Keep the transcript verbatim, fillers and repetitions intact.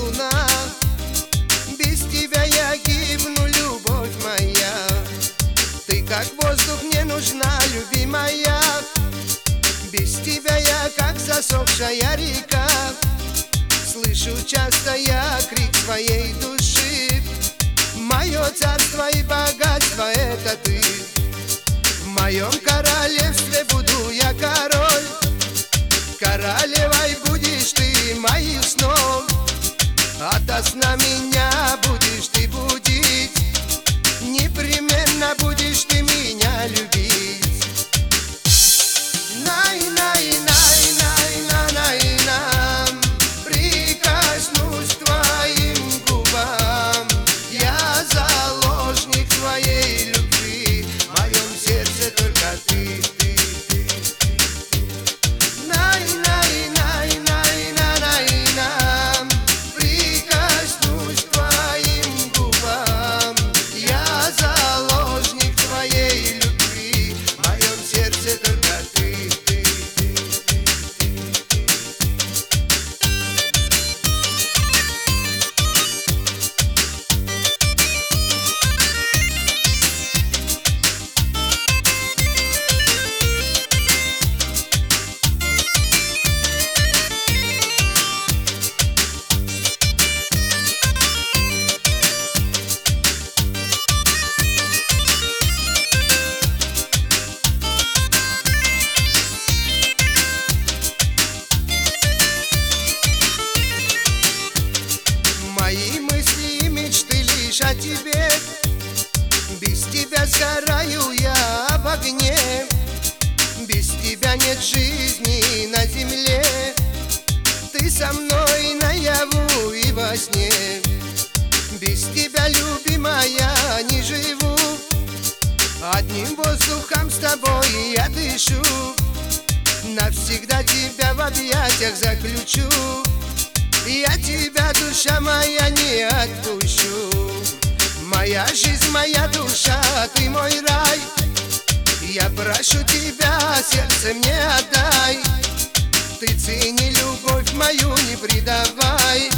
луна. Без тебя я гибну, любовь моя. Ты как воздух мне нужна, любимая. Без тебя я как засохшая река. Слышу часто я крик своей души. Мое царство и богатство — это ты. В моем королевстве буду я король. Королевой будешь ты моих снов. Ото сна меня будешь ты будить. Непременно будешь ты меня любить. Най-най-най-най-най-най-нам. Прикоснусь к твоим губам. Я заложник твоей любви. В моем сердце только ты, ты, ты, ты, ты. Най-най-най-най-най-най-нам. Прикоснусь к твоим губам. Я заложник твоей любви. В моем сердце только ты, ты, ты, ты, ты, ты. Мои мысли и мечты лишь о тебе. Без тебя сгораю я в огне. Без тебя нет жизни на земле. Ты со мной наяву и во сне. Без тебя, любимая, не живу. Одним воздухом с тобой я дышу. Навсегда тебя в объятиях заключу. Я тебя, душа моя, не отпущу. Моя жизнь, моя душа, ты мой рай. Я прошу тебя, сердце мне отдай. Ты цени любовь мою, не предавай.